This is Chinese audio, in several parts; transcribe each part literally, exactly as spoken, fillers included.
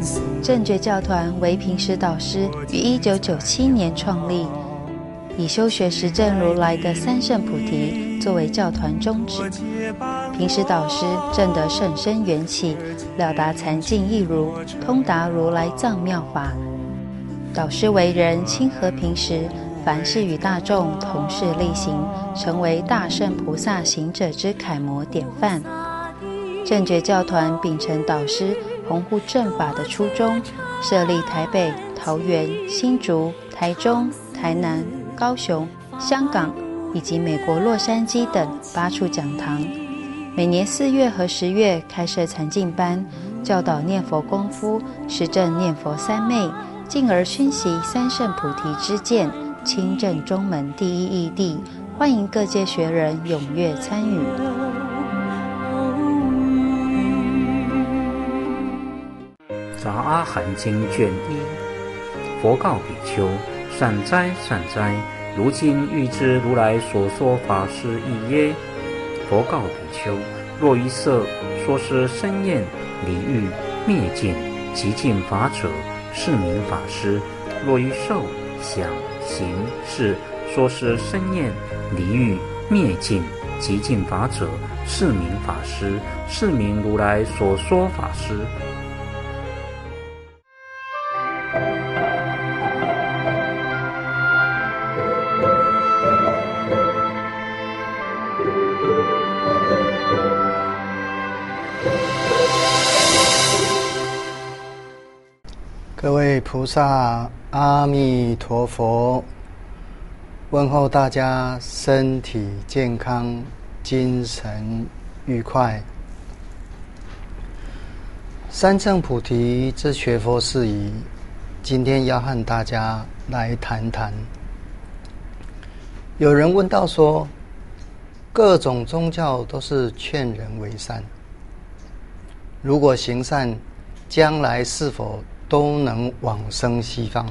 正觉教团为平时导师于一九九七年创立，以修学实证如来的三圣菩提作为教团宗旨。平时导师证得甚深缘起，了达禅境义如，通达如来藏妙法。导师为人亲和平时，凡事与大众同事力行，成为大圣菩萨行者之楷模典范。正觉教团秉承导师弘护正法的初衷，设立台北、桃园、新竹、台中、台南、高雄、香港以及美国洛杉矶等八处讲堂，每年四月和十月开设禅境班，教导念佛功夫，实证念佛三昧，进而熏习三圣菩提之见，亲证中门第一义谛，欢迎各界学人踊跃参与。 杂阿含经卷一，佛告比丘：善哉善哉，如今欲知如来所说法是义耶？佛告比丘：若于色说是生厌离欲灭尽极尽法者，是名法师；若于受想行识说是生厌离欲灭尽极尽法者，是名法师，是名如来所说法师。 各位菩萨，阿弥陀佛！问候大家身体健康，精神愉快。三乘菩提之学佛事宜，今天要和大家来谈谈。有人问到说，各种宗教都是劝人为善，如果行善，将来是否都能往生西方？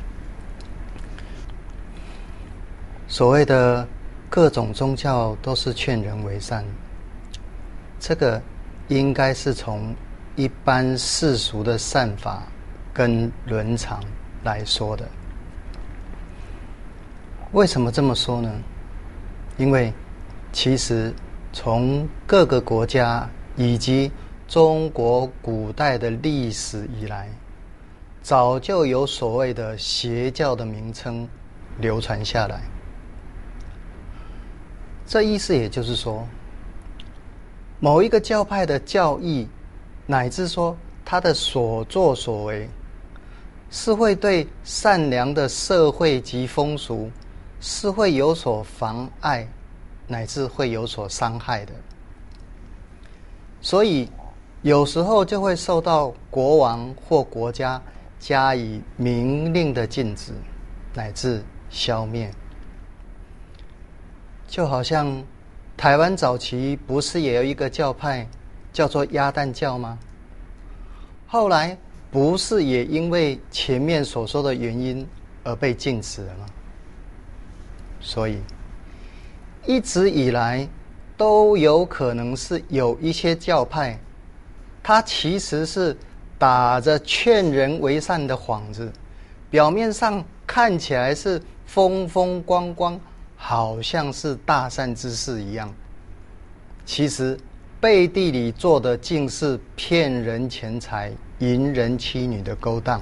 所谓的各种宗教都是劝人为善，这个应该是从一般世俗的善法跟伦常来说的。为什么这么说呢？因为其实从各个国家以及中国古代的历史以来，早就有所谓的邪教的名称流传下来。这意思也就是说，某一个教派的教义，乃至说他的所作所为，是会对善良的社会及风俗是会有所妨碍，乃至会有所伤害的。所以有时候就会受到国王或国家加以明令的禁止，乃至消灭。就好像台湾早期不是也有一个教派叫做鸭蛋教吗？后来不是也因为前面所说的原因而被禁止了吗？所以一直以来都有可能是有一些教派，它其实是打着劝人为善的幌子，表面上看起来是风风光光，好像是大善之事一样，其实背地里做的竟是骗人钱财、淫人妻女的勾当。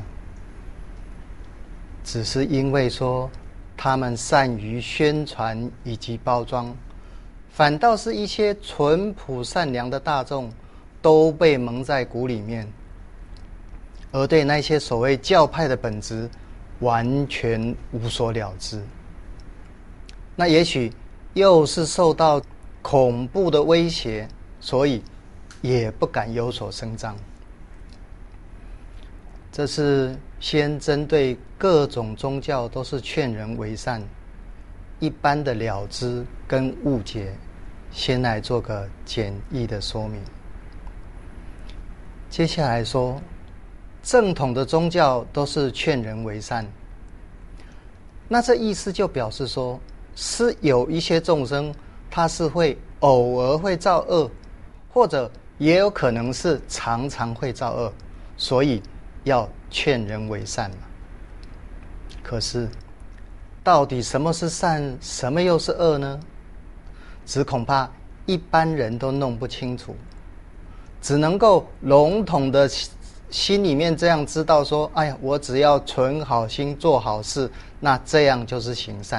只是因为说他们善于宣传以及包装，反倒是一些淳朴善良的大众都被蒙在鼓里面，而对那些所谓教派的本质完全无所了知。那也许又是受到恐怖的威胁，所以也不敢有所声张。这是先针对各种宗教都是劝人为善一般的了知跟误解，先来做个简易的说明。接下来说，正统的宗教都是劝人为善，那这意思就表示说，是有一些众生他是会偶尔会造恶，或者也有可能是常常会造恶，所以要劝人为善嘛。可是到底什么是善，什么又是恶呢？只恐怕一般人都弄不清楚，只能够笼统的心里面这样知道说，哎呀，我只要存好心做好事，那这样就是行善。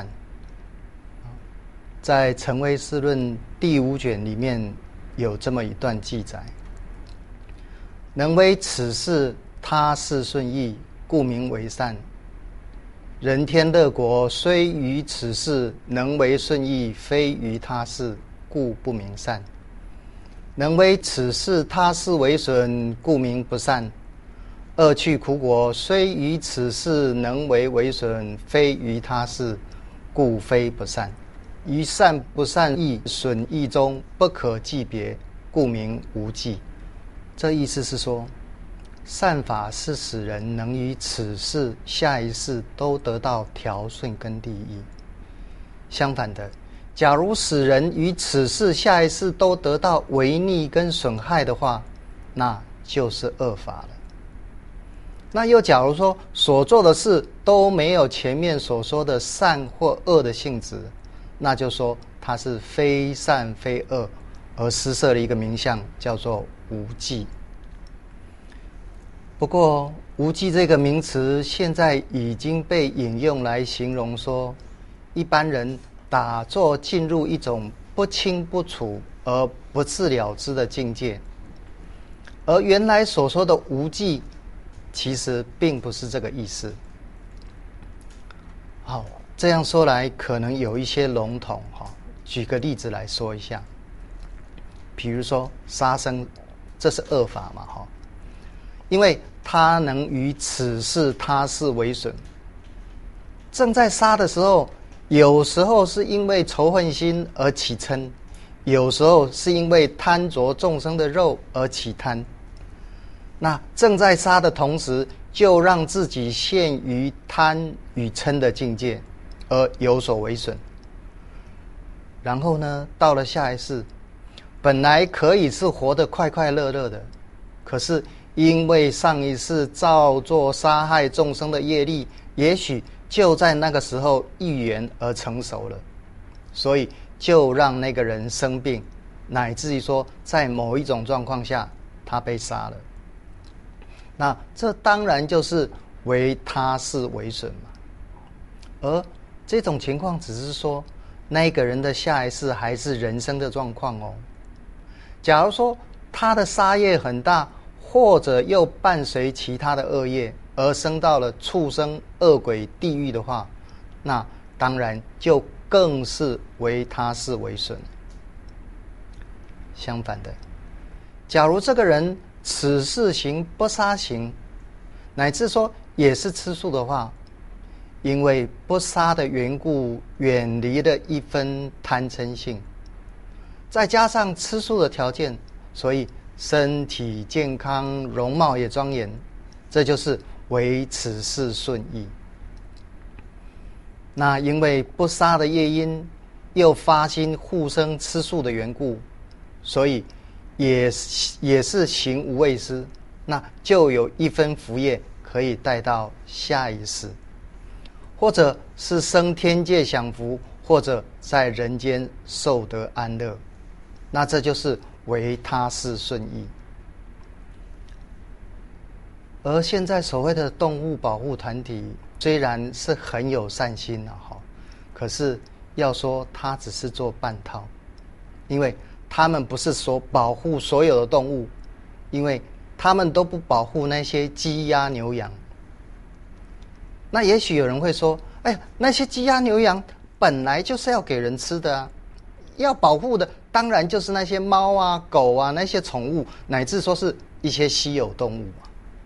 在《成唯识论》第五卷里面有这么一段记载：能为此事他事顺意，故名为善。人天乐国虽于此事能为顺意，非于他事，故不名善。能为此事他事为损，故名不善。恶趣苦果虽于此事能为为损，非于他事，故非不善。于善不善义损益中不可计别，故名无计。这意思是说，善法是使人能于此世下一世都得到调顺跟利益。相反的，假如使人于此世下一世都得到违逆跟损害的话，那就是恶法了。那又假如说所做的事都没有前面所说的善或恶的性质，那就说它是非善非恶，而施设了一个名相叫做无记。不过无记这个名词现在已经被引用来形容说，一般人打坐进入一种不清不楚而不自了之的境界，而原来所说的无记其实并不是这个意思。好，这样说来可能有一些笼统，举个例子来说一下。比如说杀生，这是恶法嘛，因为它能于此事他事为损。正在杀的时候，有时候是因为仇恨心而起嗔，有时候是因为贪着众生的肉而起贪。那正在杀的同时，就让自己陷于贪与嗔的境界，而有所为损。然后呢，到了下一世，本来可以是活得快快乐乐的，可是因为上一世造作杀害众生的业力，也许就在那个时候预言而成熟了，所以就让那个人生病，乃至于说在某一种状况下他被杀了。那这当然就是为他事为损嘛。而这种情况只是说那个人的下一世还是人生的状况哦。假如说他的杀业很大，或者又伴随其他的恶业，而生到了畜生、恶鬼、地狱的话，那当然就更是为他事为损。相反的，假如这个人此世行不杀行，乃至说也是吃素的话，因为不杀的缘故，远离了一分贪嗔性，再加上吃素的条件，所以身体健康，容貌也庄严，这就是为此事顺意。那因为不杀的业因，又发心护生吃素的缘故，所以也也是行无畏施，那就有一分福业可以带到下一世，或者是升天界享福，或者在人间受得安乐，那这就是为他事顺意。而现在所谓的动物保护团体虽然是很有善心啊，可是要说它只是做半套，因为他们不是说保护所有的动物，因为他们都不保护那些鸡鸭牛羊。那也许有人会说，哎，那些鸡鸭牛羊本来就是要给人吃的啊，要保护的当然就是那些猫啊、狗啊，那些宠物，乃至说是一些稀有动物嘛。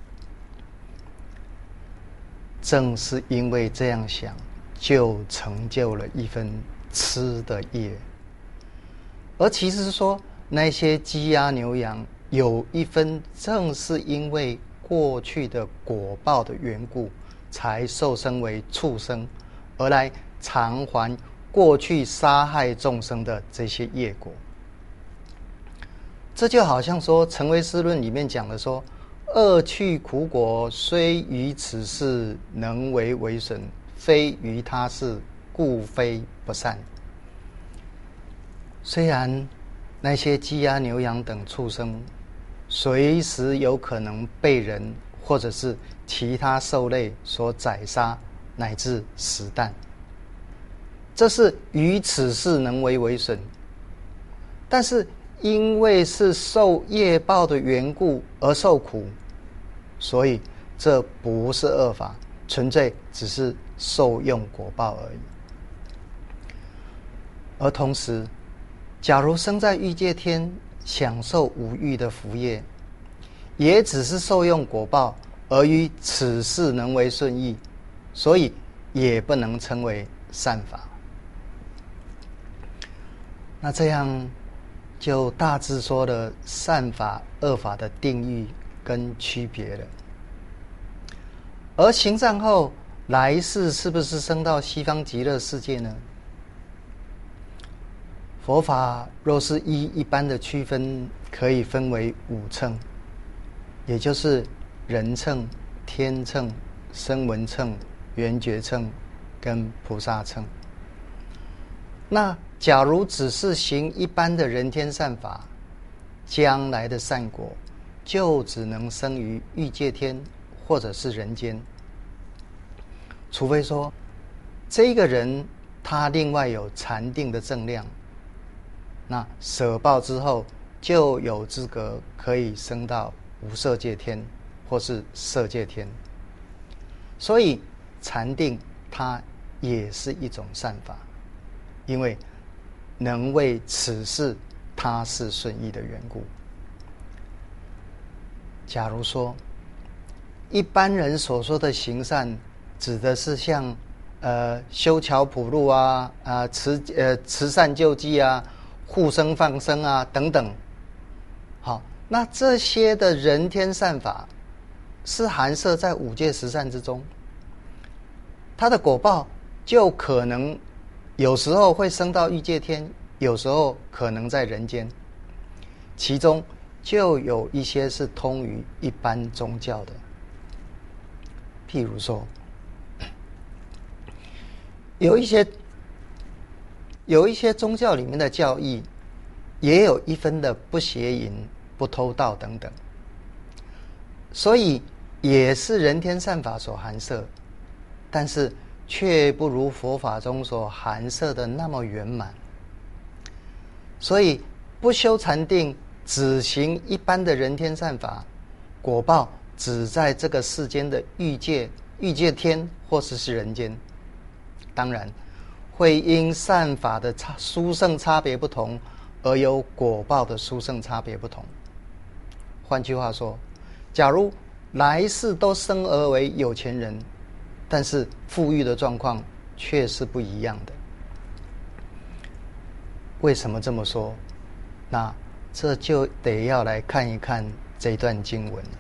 正是因为这样想，就成就了一份吃的业。而其实说那些鸡鸭牛羊有一分，正是因为过去的果报的缘故，才受生为畜生，而来偿还过去杀害众生的这些业果。这就好像说《成唯识论》里面讲的说， 恶趣苦果，虽于此事能为为损，非于他事，故非不善。虽然那些鸡鸭牛羊等畜生随时有可能被人或者是其他兽类所宰杀乃至死啖，这是于此事能为为损，但是因为是受业报的缘故而受苦，所以这不是恶法，纯粹只是受用果报而已。而同时，假如生在欲界天，享受无欲的福业，也只是受用果报，而于此事能为顺意，所以也不能称为善法。那这样就大致说了善法、恶法的定义跟区别了。而行善后，来世是不是升到西方极乐世界呢？佛法若是依一般的区分，可以分为五乘，也就是人乘、天乘、声闻乘、缘觉乘跟菩萨乘。那假如只是行一般的人天善法，将来的善果就只能生于欲界天或者是人间，除非说这个人他另外有禅定的正量，那舍报之后就有资格可以升到无色界天或是色界天。所以禅定它也是一种善法，因为能为此事他是顺意的缘故。假如说一般人所说的行善，指的是像呃修桥铺路啊、啊慈呃慈善救济啊、护生放生啊等等。好，那这些的人天善法是含摄在五戒十善之中，它的果报就可能有时候会升到欲界天，有时候可能在人间，其中就有一些是通于一般宗教的。譬如说，有一些有一些宗教里面的教义，也有一分的不邪淫、不偷盗等等，所以也是人天善法所含摄，但是却不如佛法中所含摄的那么圆满。所以不修禅定，只行一般的人天善法，果报只在这个世间的欲界、欲界天或是是人间。当然会因善法的殊胜差别不同，而有果报的殊胜差别不同。换句话说，假如来世都生而为有钱人，但是富裕的状况却是不一样的。为什么这么说？那这就得要来看一看这段经文。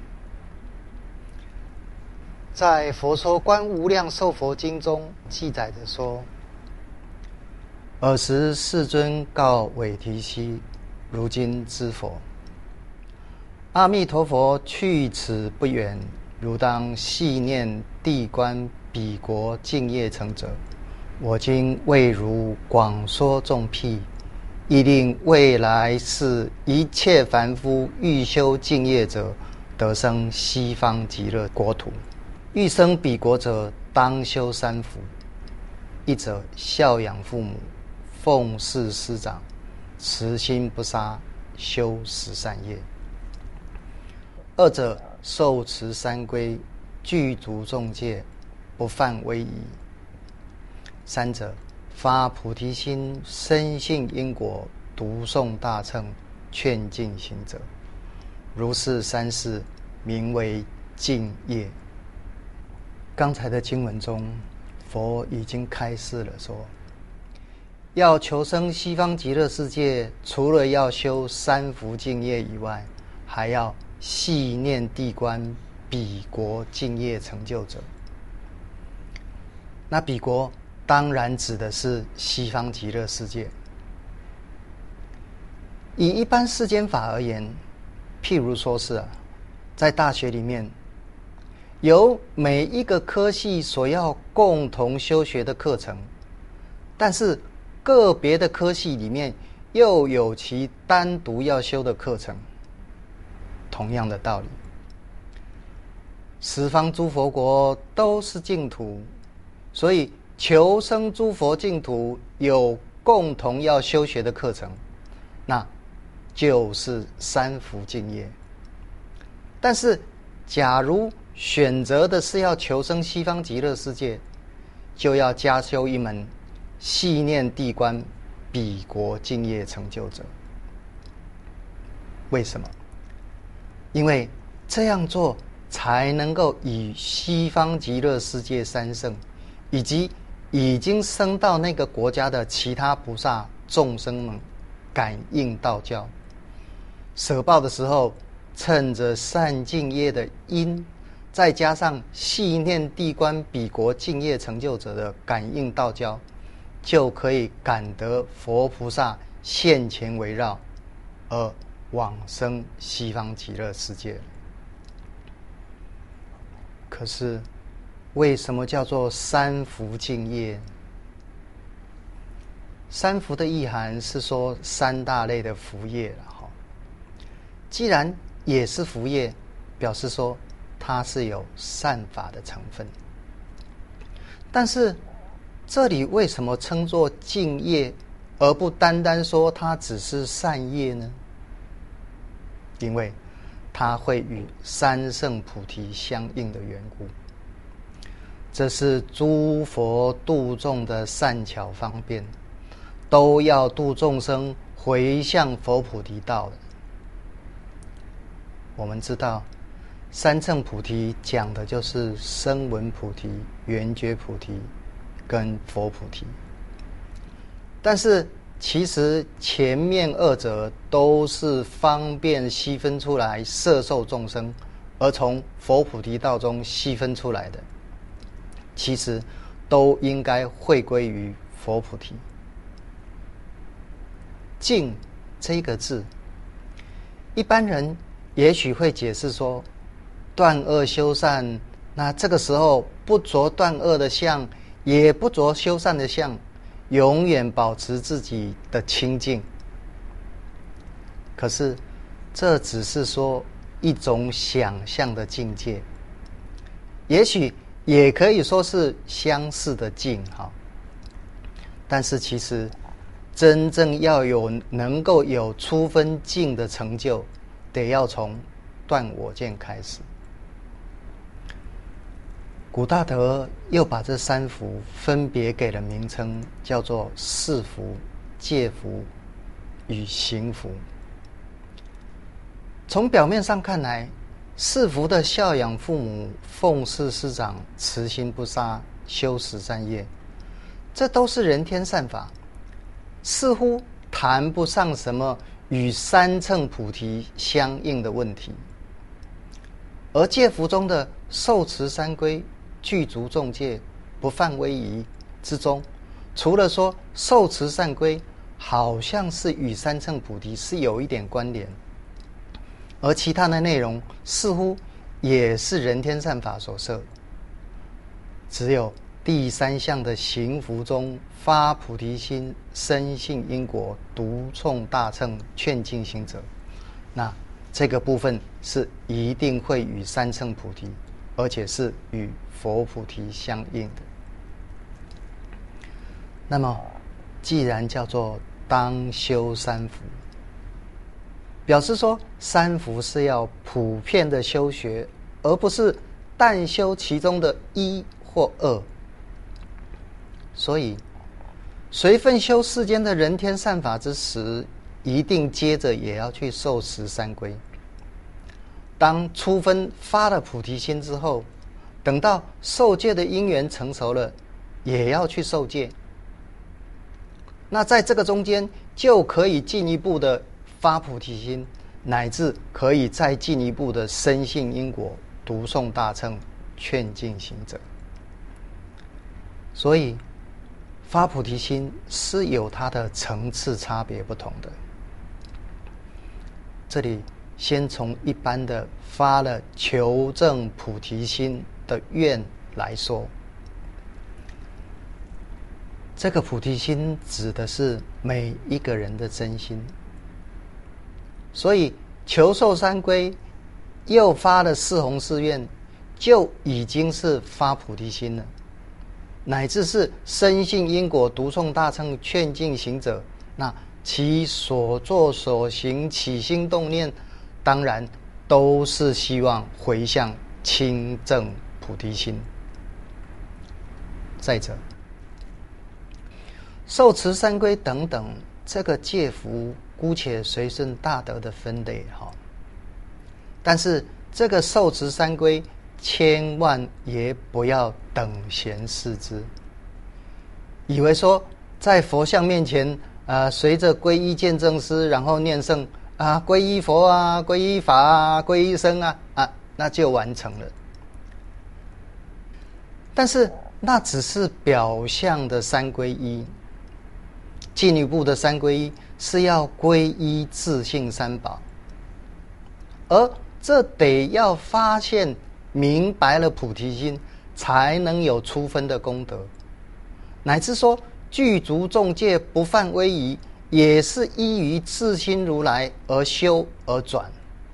在《佛说观无量寿佛经》中记载着说：尔时世尊告韦提希，如今知佛，阿弥陀佛去此不远，如当细念地观彼国净业成者，我今为如广说众辟，亦令未来世一切凡夫欲修净业者，得生西方极乐国土。欲生彼国者，当修三福：一者孝养父母，奉事师长，慈心不杀，修十善业；二者受持三规，具足众戒，不犯威仪；三者发菩提心，深信因果，读诵大乘，劝进行者。如是三事，名为净业。刚才的经文中，佛已经开示了说，要求生西方极乐世界，除了要修三福净业以外，还要细念地观彼国净业成就者。那彼国当然指的是西方极乐世界。以一般世间法而言，譬如说是啊， 在大学里面，有每一个科系所要共同修学的课程，但是个别的科系里面又有其单独要修的课程。同样的道理，十方诸佛国都是净土，所以求生诸佛净土有共同要修学的课程，那就是三福净业。但是假如选择的是要求生西方极乐世界，就要加修一门系念地观彼国净业成就者。为什么？因为这样做才能够与西方极乐世界三圣以及已经升到那个国家的其他菩萨众生们感应道教。舍报的时候，趁着善净业的因，再加上系念地观彼国净业成就者的感应道交，就可以感得佛菩萨现前围绕，而往生西方极乐世界。可是为什么叫做三福净业？三福的意涵是说三大类的福业了哈。既然也是福业，表示说它是有善法的成分。但是这里为什么称作净业，而不单单说它只是善业呢？因为它会与三圣菩提相应的缘故，这是诸佛度众的善巧方便，都要度众生回向佛菩提道的。我们知道三乘菩提讲的就是声闻菩提、缘觉菩提跟佛菩提，但是其实前面二者都是方便细分出来摄受众生，而从佛菩提道中细分出来的，其实都应该汇归于佛菩提。净这个字，一般人也许会解释说，断恶修善，那这个时候不着断恶的相，也不着修善的相，永远保持自己的清净。可是这只是说一种想象的境界，也许也可以说是相似的境哈。但是其实真正要有能够有初分境的成就，得要从断我见开始。古大德又把这三福分别给了名称，叫做事福、戒福与行福。从表面上看来，事福的孝养父母、奉事师长、慈心不杀、修十善业，这都是人天善法，似乎谈不上什么与三乘菩提相应的问题。而戒福中的受持三规、具足众戒、不犯威仪之中，除了说受持善规好像是与三乘菩提是有一点关联，而其他的内容似乎也是人天善法所摄，只有第三项的行福中发菩提心、深信因果、独冲大乘、劝进行者，那这个部分是一定会与三乘菩提，而且是与佛菩提相应的。那么既然叫做当修三福，表示说三福是要普遍的修学，而不是但修其中的一或二。所以随分修世间的人天善法之时，一定接着也要去受持三规。当初分发了菩提心之后，等到受戒的因缘成熟了，也要去受戒。那在这个中间，就可以进一步的发菩提心，乃至可以再进一步的深信因果、读诵大乘、劝进行者。所以发菩提心是有它的层次差别不同的。这里先从一般的发了求证菩提心的愿来说。这个菩提心指的是每一个人的真心，所以求受三皈又发了四弘誓愿，就已经是发菩提心了，乃至是深信因果，读诵大乘，劝进行者，那其所作所行起心动念，当然都是希望回向清正菩提心。再者，受持三皈等等，这个戒福姑且随顺大德的分类哈。但是这个受持三皈，千万也不要等闲视之，以为说在佛像面前，呃，随着皈依见证师，然后念圣啊，皈依佛啊，皈依法啊，皈依僧啊，啊，那就完成了。但是那只是表象的三皈依，进一步的三皈依是要皈依自性三宝，而这得要发现明白了菩提心，才能有出分的功德，乃至说具足众戒，不犯威仪，也是依于自心如来而修而转。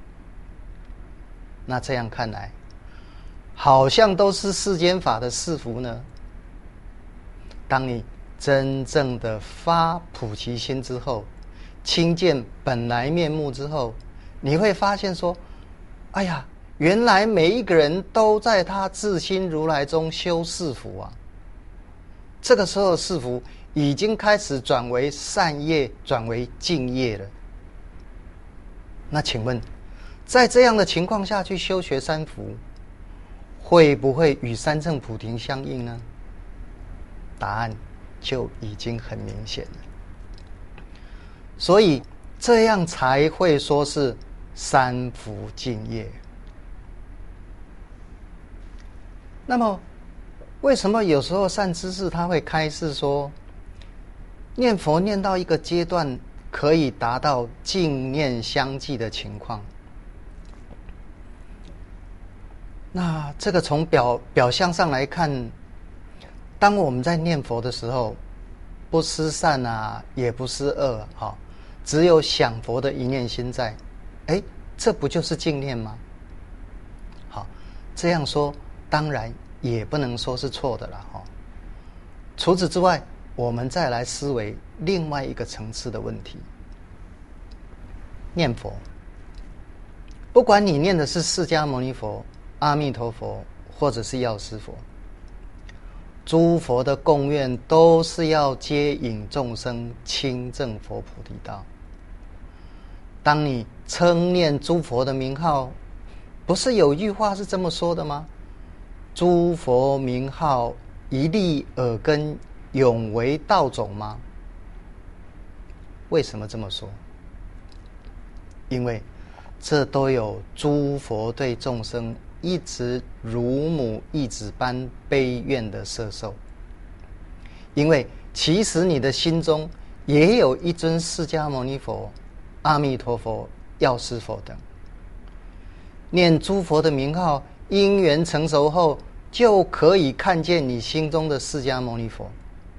那这样看来，好像都是世间法的是福呢。当你真正的发菩提心之后，亲见本来面目之后，你会发现说，哎呀，原来每一个人都在他自心如来中修是福啊。这个时候是福已经开始转为善业，转为净业了。那请问，在这样的情况下去修学三福，会不会与三乘菩提相应呢？答案就已经很明显了。所以这样才会说是三福净业。那么为什么有时候善知识他会开示说，念佛念到一个阶段可以达到净念相继的情况？那这个从表表象上来看，当我们在念佛的时候，不失善啊，也不失恶啊，哦，只有想佛的一念心在，哎，这不就是净念吗？好，这样说当然也不能说是错的了，哦。除此之外，我们再来思维另外一个层次的问题。念佛，不管你念的是释迦牟尼佛、阿弥陀佛，或者是药师佛，诸佛的共愿都是要接引众生亲证佛菩提道。当你称念诸佛的名号，不是有一句话是这么说的吗？诸佛名号一粒耳根，永为道种吗？为什么这么说？因为这都有诸佛对众生一直如母一子般悲愿的摄受。因为其实你的心中也有一尊释迦牟尼佛、阿弥陀佛、药师佛等。念诸佛的名号，因缘成熟后，就可以看见你心中的释迦牟尼佛。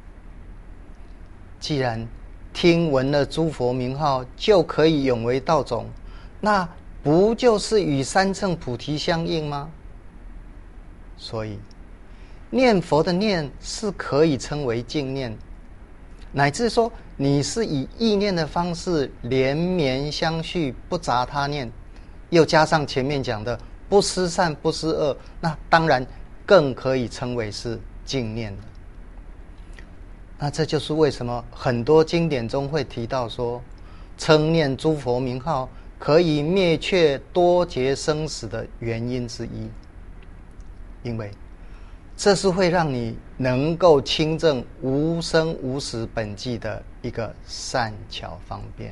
既然听闻了诸佛名号就可以永为道种，那不就是与三乘菩提相应吗？所以念佛的念是可以称为净念，乃至说你是以意念的方式连绵相续，不杂他念，又加上前面讲的不失善不失恶，那当然更可以称为是净念了。那这就是为什么很多经典中会提到说，称念诸佛名号可以灭却多劫生死的原因之一。因为这是会让你能够亲证无生无死本际的一个善巧方便。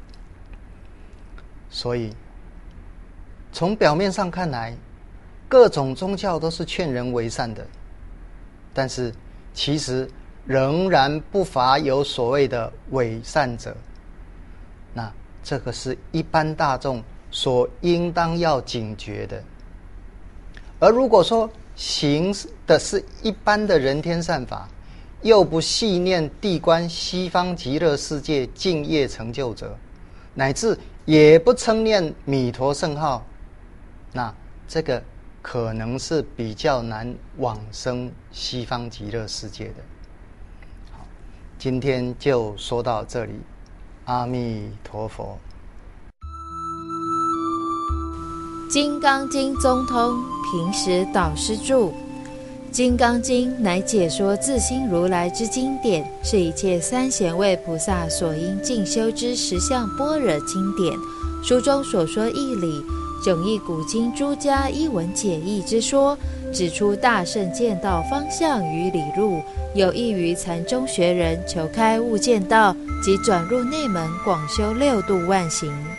所以从表面上看来，各种宗教都是劝人为善的，但是其实仍然不乏有所谓的伪善者。那这个是一般大众所应当要警觉的。而如果说行的是一般的人天善法，又不细念谛观西方极乐世界净业成就者，乃至也不称念弥陀圣号，那这个可能是比较难往生西方极乐世界的。好，今天就说到这里，阿弥陀佛。 《金刚经》宗通，平时导师著。《金刚经》乃解说自心如来之经典，是一切三贤位菩萨所应进修之十相般若经典。书中所说义理，迥异古今诸家一文解义之说，指出大圣见道方向与理路，有益于禅宗学人求开悟见道及转入内门广修六度万行。